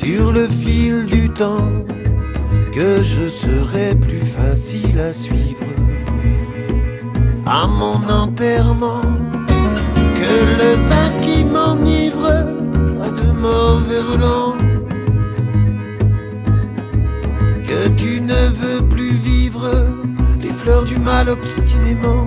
sur le fil du temps que je serai plus facile à suivre à mon enterrement, que le vin qui m'enivre a de mauvais relents, que tu ne veux plus vivre les fleurs du mal obstinément.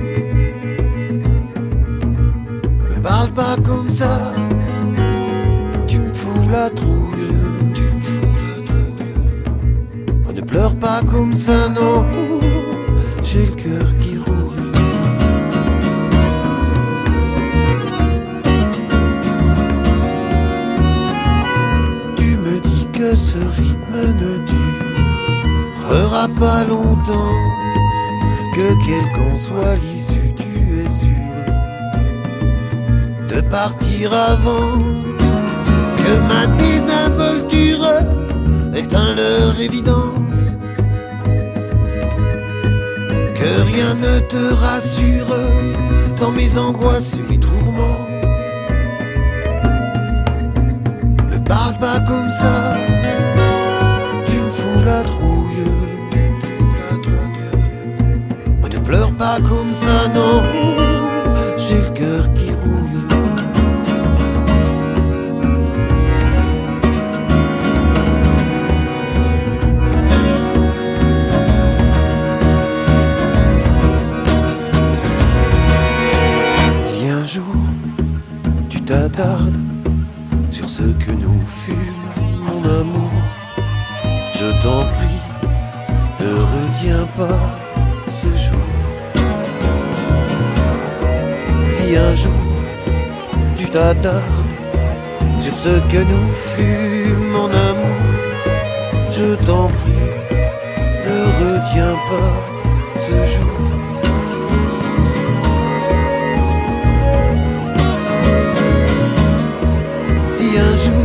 Me parle pas comme ça, tu me fous la trouille, tu me fous la trouille. Oh, ne pleure pas comme ça, non, j'ai le cœur qui roule. Tu me dis que ce rythme ne durera pas longtemps, que quelle qu'en soit l'issue, tu es sûr de partir avant que ma désinvolture est un leurre évident, que rien ne te rassure dans mes angoisses et mes tourments. Ne parle pas comme ça, tu me fous la trouille, tu me fous la trouille. Ne pleure pas comme ça, non, j'ai le cœur qui roule. Si un jour tu t'attardes sur ce que nous fûmes, mon amour, je t'en prie, ne retiens pas ce jour. Si un jour tu t'attardes sur ce que nous fûmes, mon amour, je t'en prie, ne retiens pas ce jour. Si un jour